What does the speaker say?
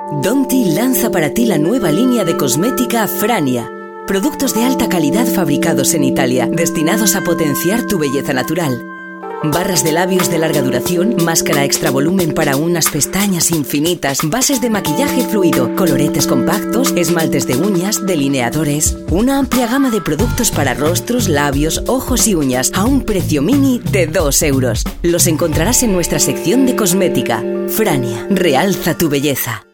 Domti lanza para ti la nueva línea de cosmética Frania. Productos de alta calidad fabricados en Italia, destinados a potenciar tu belleza natural. Barras de labios de larga duración, máscara extra volumen para unas pestañas infinitas, bases de maquillaje fluido, coloretes compactos, esmaltes de uñas, delineadores. Una amplia gama de productos para rostros, labios, ojos y uñas a un precio mini de 2 euros. Los encontrarás en nuestra sección de cosmética. Frania, realza tu belleza.